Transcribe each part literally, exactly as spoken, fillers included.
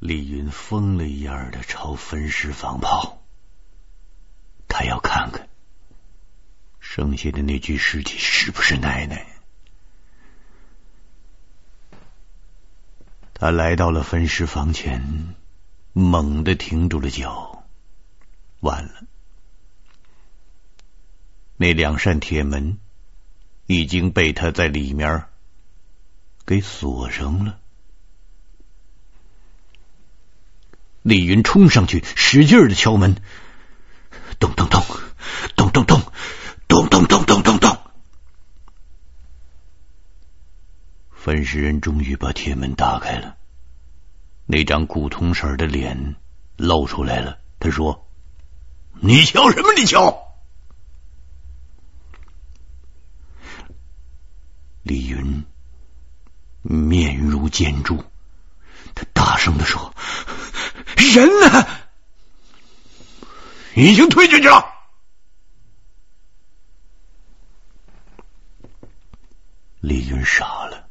李云疯了一样的朝分尸房跑，他要看看剩下的那具尸体是不是奶奶。他来到了分尸房前，猛地停住了脚。完了，那两扇铁门已经被他在里面给锁上了。李云冲上去，使劲的敲门，咚咚咚，咚咚咚，咚咚咚咚咚咚。分尸人终于把铁门打开了，那张古铜色的脸露出来了。他说：“你敲什么？你敲！”李云面如尖柱，他大声地说：“人呢？已经推进去了。”李云傻了。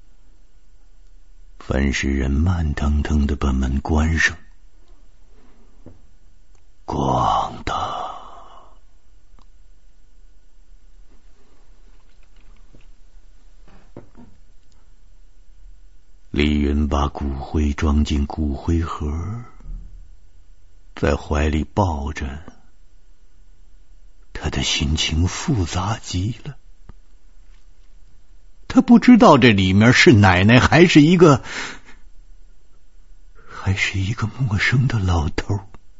分尸人慢腾腾地把门关上，咣当。李云把骨灰装进骨灰盒，在怀里抱着，他的心情复杂极了。他不知道这里面是奶奶还是一个还是一个陌生的老头。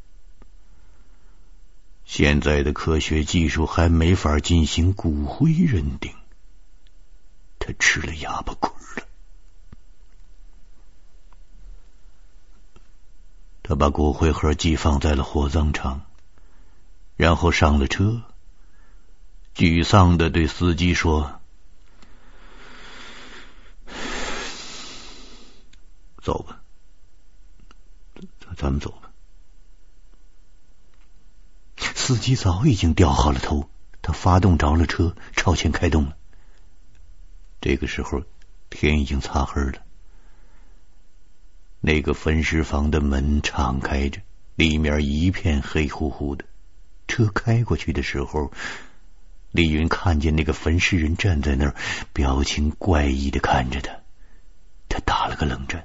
现在的科学技术还没法进行骨灰认定，他吃了哑巴亏了。他把骨灰盒寄放在了火葬场，然后上了车，沮丧地对司机说：“走吧，咱们走吧。”司机早已经掉好了头，他发动着了车，朝前开动了。这个时候天已经擦黑了。那个分尸房的门敞开着，里面一片黑乎乎的。车开过去的时候，李云看见那个分尸人站在那儿，表情怪异的看着他，他打了个冷战。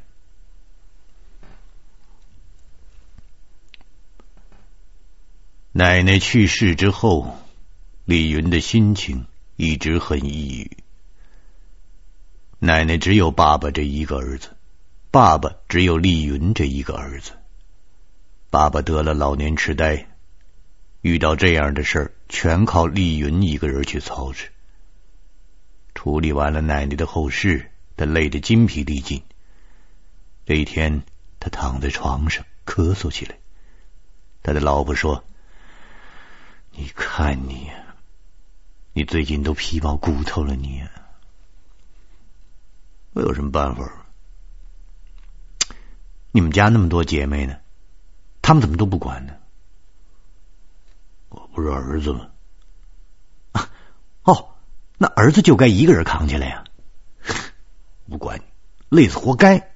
奶奶去世之后，李云的心情一直很抑郁。奶奶只有爸爸这一个儿子，爸爸只有李云这一个儿子。爸爸得了老年痴呆，遇到这样的事儿，全靠李云一个人去操持。处理完了奶奶的后事，他累得筋疲力尽。这一天，他躺在床上咳嗽起来。他的老婆说：“你看你，你最近都皮包骨头了你。”我有什么办法？你们家那么多姐妹呢，他们怎么都不管呢？我不是儿子吗？啊，哦，那儿子就该一个人扛起来呀！不管你，累死活该。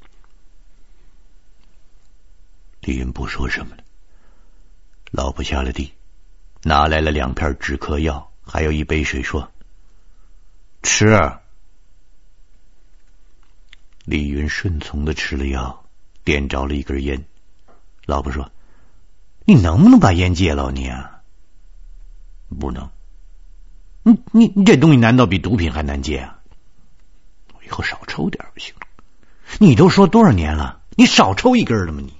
李云不说什么了。老婆下了地，拿来了两片止咳药，还有一杯水，说：“吃。”李云顺从的吃了药，点着了一根烟。老婆说：“你能不能把烟戒了你啊？”“不能。”“你你你这东西难道比毒品还难戒啊？”“我以后少抽点不行了。”“你都说多少年了，你少抽一根了吗你？”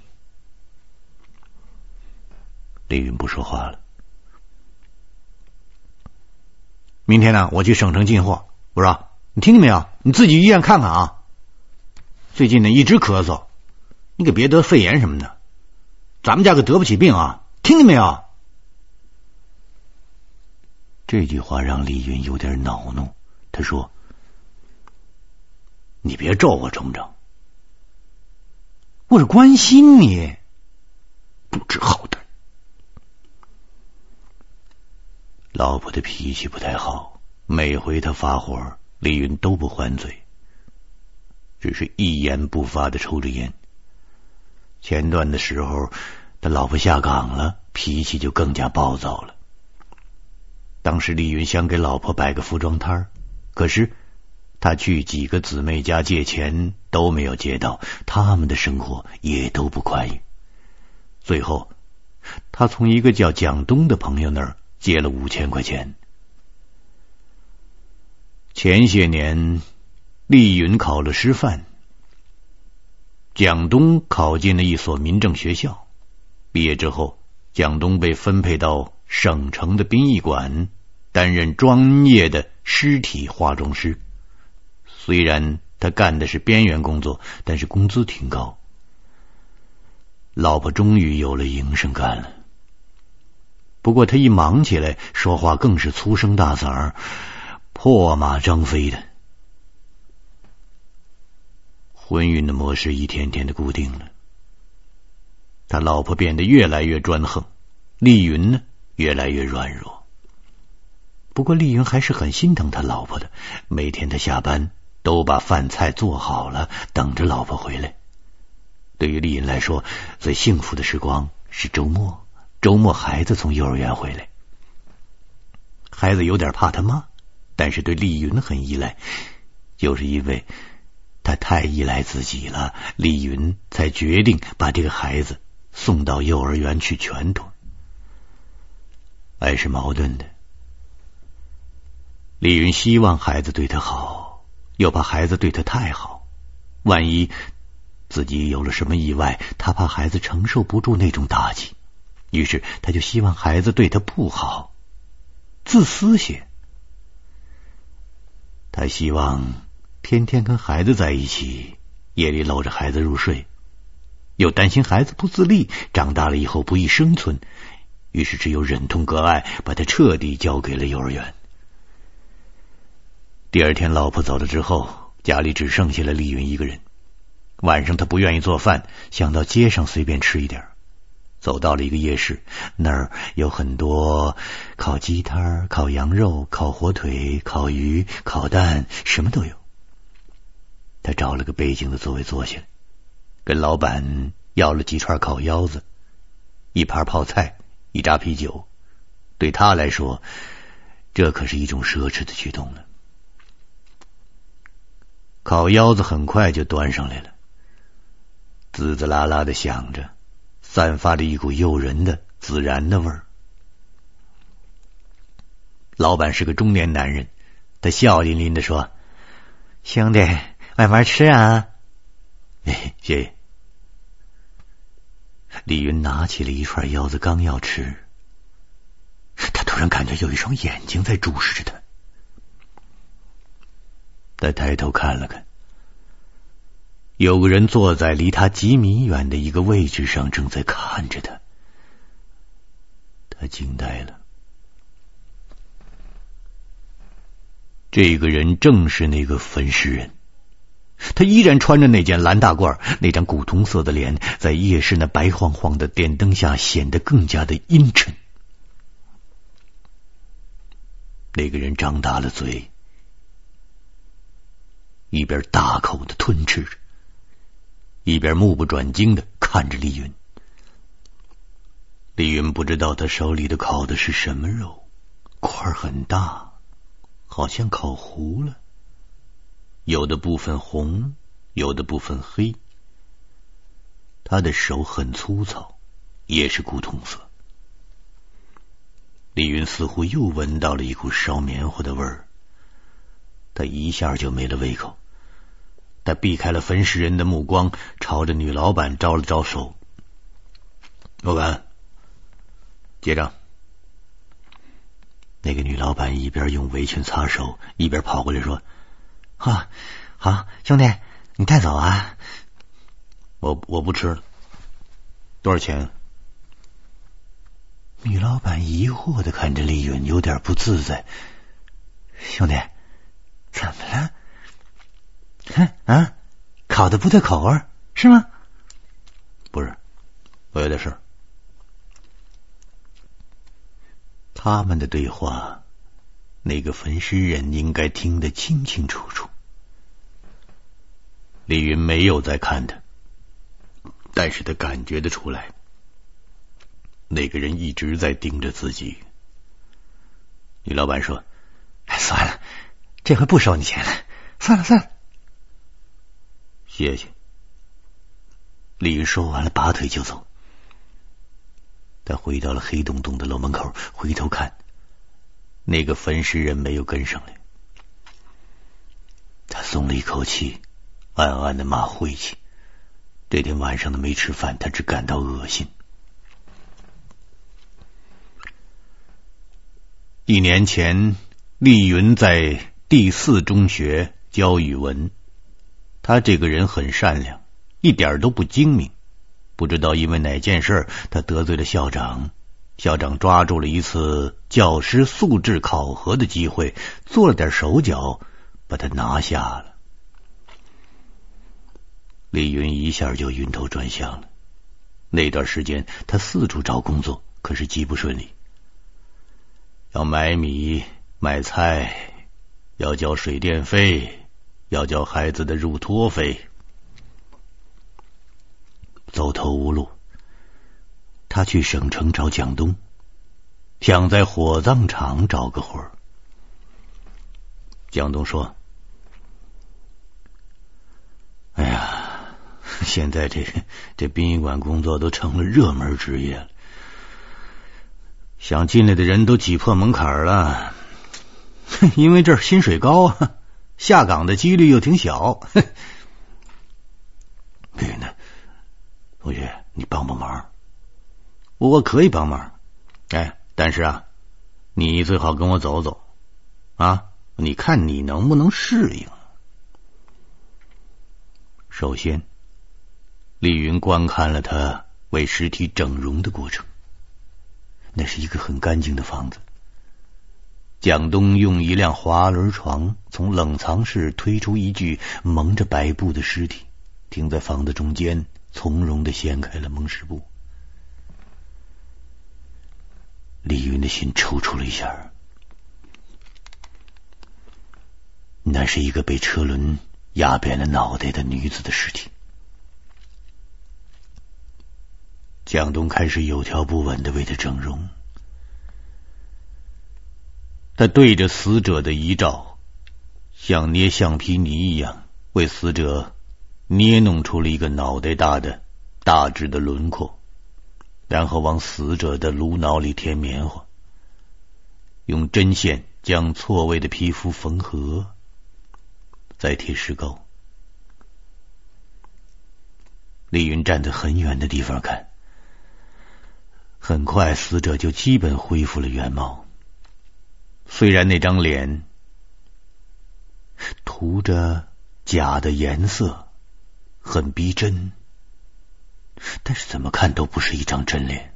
李云不说话了。明天呢，我去省城进货。我说：“你听见没有？你自己去医院看看啊。最近呢一直咳嗽，你可别得肺炎什么的。咱们家可得不起病啊，听见没有？”这句话让李云有点恼怒，他说：“你别咒我成不成？我是关心你，不知好歹。”老婆的脾气不太好，每回他发火，李云都不还嘴，只是一言不发的抽着烟。 前段的时候，他老婆下岗了，脾气就更加暴躁了。当时李云想给老婆摆个服装摊儿，可是他去几个姊妹家借钱都没有借到，他们的生活也都不宽裕。最后他从一个叫蒋东的朋友那儿借了五千块钱。前些年丽云考了师范，蒋东考进了一所民政学校，毕业之后蒋东被分配到省城的殡仪馆担任专业的尸体化妆师。虽然他干的是边缘工作，但是工资挺高。老婆终于有了营生干了，不过他一忙起来，说话更是粗声大嗓，破马张飞的。婚姻的模式一天天的固定了，他老婆变得越来越专横，丽云呢越来越软弱。不过丽云还是很心疼他老婆的，每天他下班都把饭菜做好了，等着老婆回来。对于丽云来说，最幸福的时光是周末，周末孩子从幼儿园回来，孩子有点怕他妈，但是对丽云很依赖，就是因为他太依赖自己了，丽云才决定把这个孩子送到幼儿园去全托。爱是矛盾的，丽云希望孩子对他好，又怕孩子对他太好，万一自己有了什么意外，他怕孩子承受不住那种打击，于是他就希望孩子对他不好，自私些。他希望天天跟孩子在一起，夜里搂着孩子入睡，又担心孩子不自立，长大了以后不易生存，于是只有忍痛割爱，把他彻底交给了幼儿园。第二天老婆走了之后，家里只剩下了丽云一个人。晚上他不愿意做饭，想到街上随便吃一点，走到了一个夜市，那儿有很多烤鸡摊、烤羊肉、烤火腿、烤鱼、烤蛋，什么都有。他找了个背景的座位坐下来，跟老板要了几串烤腰子，一盘泡菜，一扎啤酒。对他来说，这可是一种奢侈的举动了。烤腰子很快就端上来了，滋滋啦啦的响着，散发着一股诱人的孜然的味儿。老板是个中年男人，他笑吟吟地说：“兄弟，慢慢吃啊。”哎，谢谢。李云拿起了一串腰子，刚要吃，他突然感觉有一双眼睛在注视着他。他抬头看了看，有个人坐在离他几米远的一个位置上，正在看着他。他惊呆了。这个人正是那个焚尸人，他依然穿着那件蓝大褂，那张古铜色的脸在夜市那白晃晃的电灯下显得更加的阴沉。那个人张大了嘴，一边大口的吞吃着，一边目不转睛的看着丽云。丽云不知道他手里的烤的是什么肉，块很大，好像烤糊了，有的部分红，有的部分黑。他的手很粗糙，也是古铜色。丽云似乎又闻到了一股烧棉花的味儿，他一下就没了胃口。他避开了焚尸人的目光，朝着女老板招了招手：“老板，结账。”那个女老板一边用围裙擦手，一边跑过来说：“啊，好，兄弟，你带走啊。”我我不吃了。多少钱？女老板疑惑的看着丽云，有点不自在。兄弟，怎么了？哼啊，烤的不对口味是吗？不是，我有点事。他们的对话，那个焚尸人应该听得清清楚楚。李云没有再看他， 但是他感觉得出来，那个人一直在盯着自己。女老板说：“哎，算了，这回不收你钱了，算了算了。”谢谢。李云说完了，拔腿就走。他回到了黑洞洞的楼门口，回头看，那个焚尸人没有跟上来。他松了一口气，暗暗的骂晦气。这天晚上的没吃饭，他只感到恶心。一年前，丽云在第四中学教语文。他这个人很善良，一点都不精明。不知道因为哪件事，他得罪了校长。校长抓住了一次教师素质考核的机会，做了点手脚，把他拿下了。李云一下就晕头转向了。那段时间他四处找工作，可是极不顺利。要买米买菜，要交水电费，要交孩子的入托费，走投无路。他去省城找蒋东，想在火葬场找个活儿。蒋东说：“哎呀，现在这这殡仪馆工作都成了热门职业了，想进来的人都挤破门槛了，因为这儿薪水高，下岗的几率又挺小。”对呢，同学，你帮帮忙。我可以帮忙，哎，但是啊，你最好跟我走走啊，你看你能不能适应。首先，丽云观看了他为尸体整容的过程。那是一个很干净的房子。蒋东用一辆滑轮床从冷藏室推出一具蒙着白布的尸体，停在房子中间，从容地掀开了蒙尸布。李云的心抽搐了一下，那是一个被车轮压扁了脑袋的女子的尸体。蒋东开始有条不紊地为她整容。他对着死者的遗照，像捏橡皮泥一样，为死者捏弄出了一个脑袋大的大致的轮廓，然后往死者的颅脑里填棉花，用针线将错位的皮肤缝合，再贴石膏。李云站在很远的地方看，很快死者就基本恢复了原貌。虽然那张脸涂着假的颜色，很逼真，但是怎么看都不是一张真脸。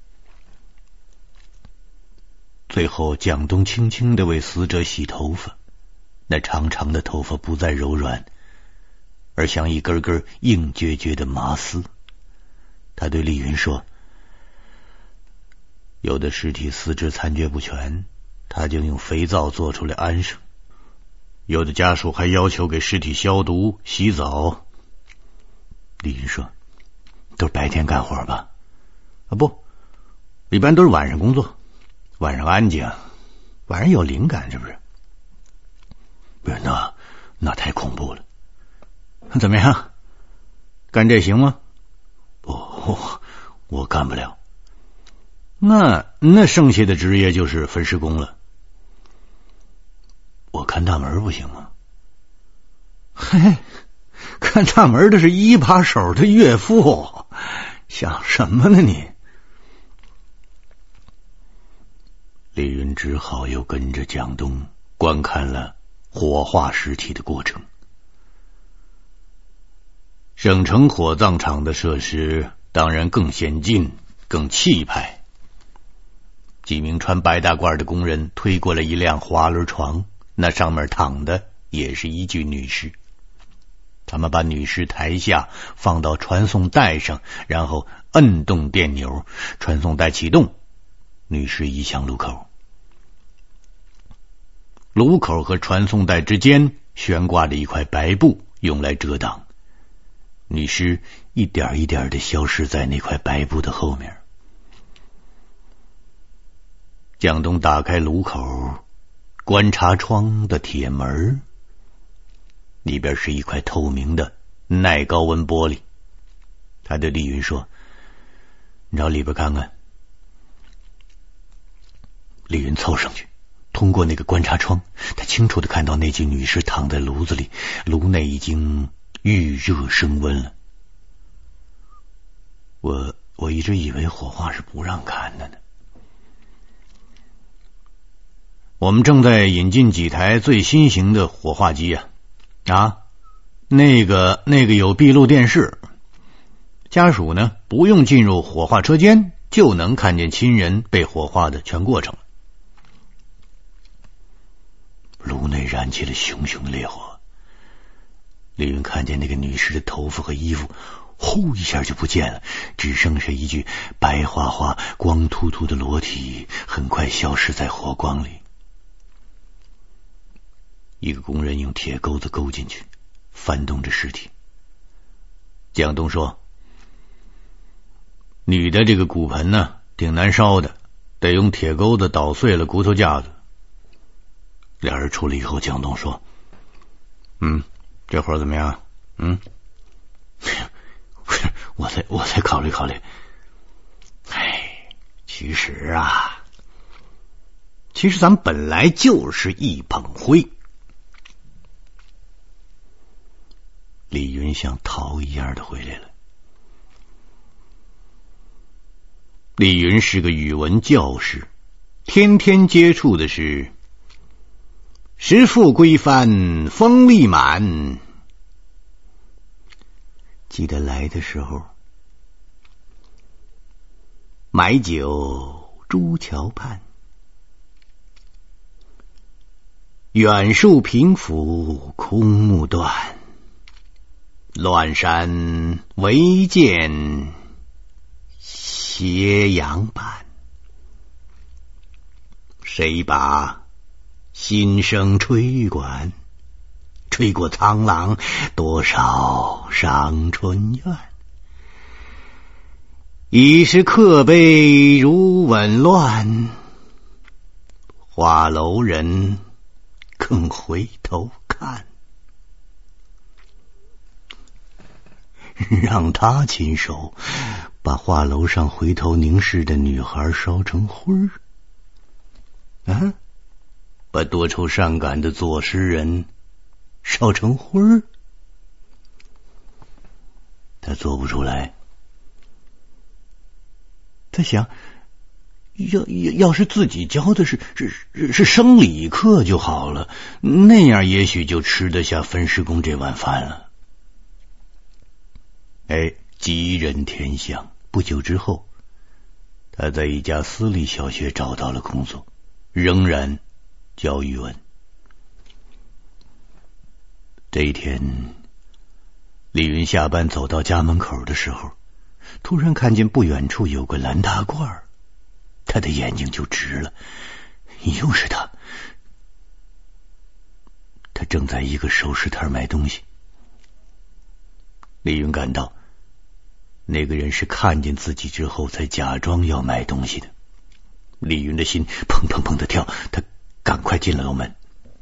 最后，蒋东轻轻地为死者洗头发，那长长的头发不再柔软，而像一根根硬撅撅的麻丝。他对丽云说：“有的尸体四肢残缺不全，他就用肥皂做出来安生；有的家属还要求给尸体消毒、洗澡。”丽云说：“都是白天干活吧？”“啊，不，一般都是晚上工作，晚上安静，晚上有灵感，是不是？”“不是，那那太恐怖了。怎么样，干这行吗？”“我我干不了。”“那那剩下的职业就是焚尸工了。”“我看大门不行吗？”“嘿，看大门的是一把手的岳父，想什么呢你？”李云只好又跟着蒋东观看了火化尸体的过程。省城火葬场的设施当然更先进、更气派。几名穿白大褂的工人推过了一辆滑轮床，那上面躺的也是一具女尸。他们把女尸抬下，放到传送带上，然后摁动电钮，传送带启动，女尸移向炉口。炉口和传送带之间悬挂着一块白布，用来遮挡。 女尸一点一点的消失在那块白布的后面。蒋东打开炉口观察窗的铁门，里边是一块透明的耐高温玻璃。他对丽云说：“你朝里边看看。”丽云凑上去，通过那个观察窗，他清楚地看到那具女尸躺在炉子里，炉内已经预热升温了。我我一直以为火化是不让看的呢。我们正在引进几台最新型的火化机啊啊，那个那个有闭路电视，家属呢不用进入火化车间，就能看见亲人被火化的全过程。炉内燃起了熊熊的烈火，李云看见那个女尸的头发和衣服呼一下就不见了，只剩下一具白花花光秃秃的裸体，很快消失在火光里。一个工人用铁钩子勾进去，翻动着尸体。蒋东说：“女的这个骨盆呢，挺难烧的，得用铁钩子捣碎了骨头架子。”俩人出来以后，蒋东说：“嗯，这活怎么样？嗯，我再我再考虑考虑。哎，其实啊，其实咱们本来就是一捧灰。”李云像逃一样的回来了。李云是个语文教师，天天接触的是食富归帆，风力满。记得来的时候，买酒朱桥畔，远树平伏空木断，乱山唯见斜阳半。谁把心声吹管，吹过苍狼，多少伤春怨。已是客杯如紊乱，画楼人更回头看。让他亲手把画楼上回头凝视的女孩烧成灰儿，啊，把多愁善感的作诗人烧成灰儿，他做不出来。他想，要要要是自己教的是是是是生理课就好了，那样也许就吃得下焚尸工这碗饭了。哎，吉人天相，不久之后，他在一家私立小学找到了工作，仍然教语文。这一天，李云下班走到家门口的时候，突然看见不远处有个蓝大褂，他的眼睛就直了，又是他。他正在一个熟食摊买东西。李云感到那个人是看见自己之后才假装要买东西的。李云的心砰砰砰的跳，他赶快进了楼门。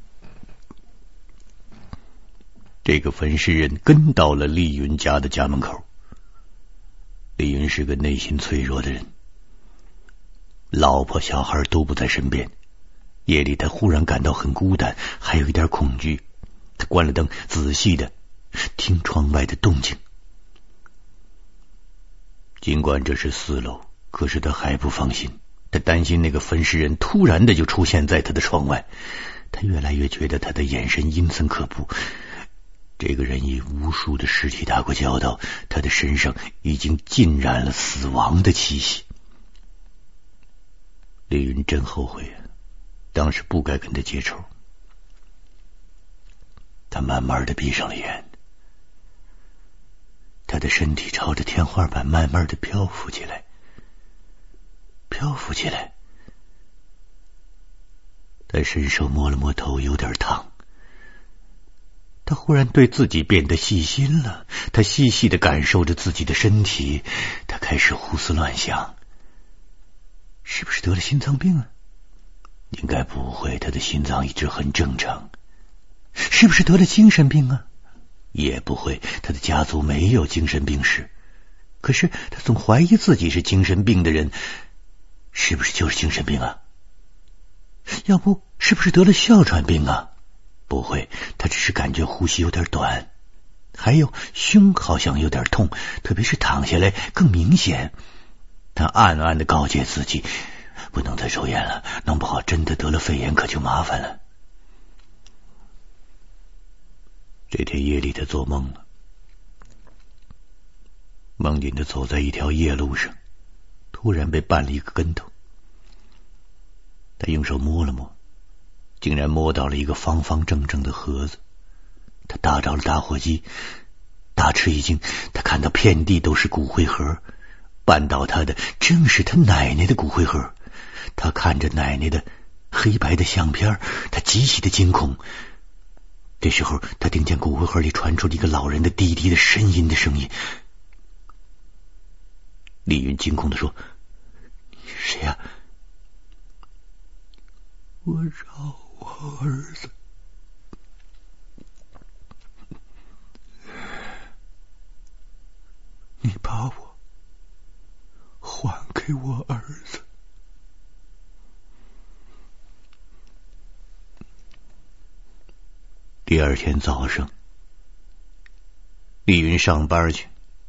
这个焚尸人跟到了李云家的家门口。李云是个内心脆弱的人，老婆小孩都不在身边，夜里他忽然感到很孤单，还有一点恐惧。他关了灯，仔细的听窗外的动静。尽管这是四楼，可是他还不放心，他担心那个焚尸人突然的就出现在他的窗外。他越来越觉得他的眼神阴森可怖。这个人与无数的尸体打过交道，他的身上已经浸染了死亡的气息。李云真后悔啊，当时不该跟他结仇。他慢慢的闭上了眼，他的身体朝着天花板慢慢的漂浮起来，漂浮起来。他伸手摸了摸头，有点烫。 他忽然对自己变得细心了，他细细地感受着自己的身体，他开始胡思乱想，是不是得了心脏病啊？应该不会，他的心脏一直很正常。是不是得了精神病啊？也不会，他的家族没有精神病史。可是他总怀疑自己是精神病的人，是不是就是精神病啊？要不是不是得了哮喘病啊？不会，他只是感觉呼吸有点短。还有胸好像有点痛，特别是躺下来更明显。他暗暗地告诫自己，不能再抽烟了，弄不好真的得了肺炎可就麻烦了。这天夜里他做梦了，梦见他走在一条夜路上，突然被绊了一个跟头。他用手摸了摸，竟然摸到了一个方方正正的盒子。他打着了打火机，大吃一惊，他看到遍地都是骨灰盒，绊倒他的正是他奶奶的骨灰盒。他看着奶奶的黑白的相片，他极其的惊恐。这时候他听见骨灰盒里传出了一个老人的低低的呻吟的声音。李云惊恐地说：“你是谁呀？”“我找我儿子。”“你把我还给我儿子。”第二天早上，李云上班去，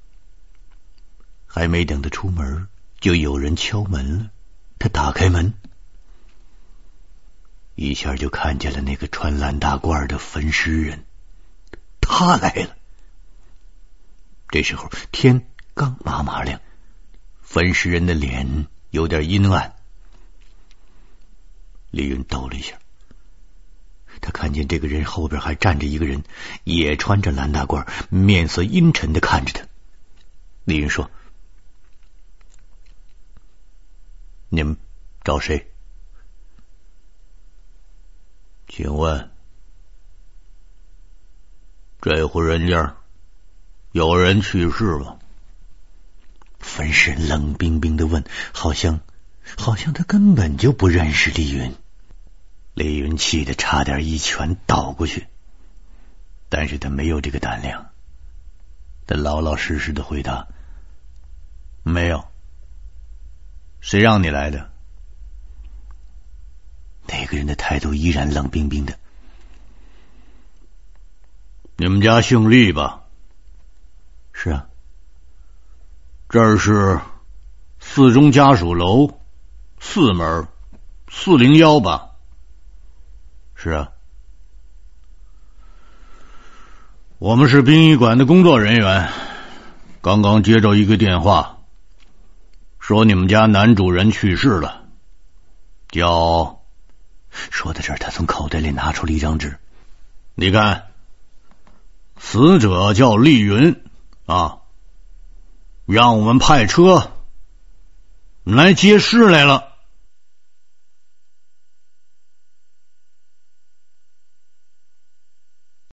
还没等他出门，就有人敲门了。他打开门，一下就看见了那个穿蓝大褂的焚尸人，他来了。这时候天刚麻麻亮，焚尸人的脸有点阴暗。李云抖了一下，他看见这个人后边还站着一个人，也穿着蓝大褂，面色阴沉地看着他。李云说：“你们找谁？”“请问这户人家有人去世吗？”焚尸人冷冰冰地问，好像好像他根本就不认识李云。李云气得差点一拳倒过去，但是他没有这个胆量。他老老实实的回答：“没有。”“谁让你来的？”那个人的态度依然冷冰冰的。“你们家姓厉吧？”“是啊。”“这儿是四中家属楼四门四零幺吧？”“是啊。”“我们是殡仪馆的工作人员，刚刚接着一个电话，说你们家男主人去世了，叫……”说到这儿，他从口袋里拿出了一张纸。“你看，死者叫厉云啊，让我们派车来接尸来了。”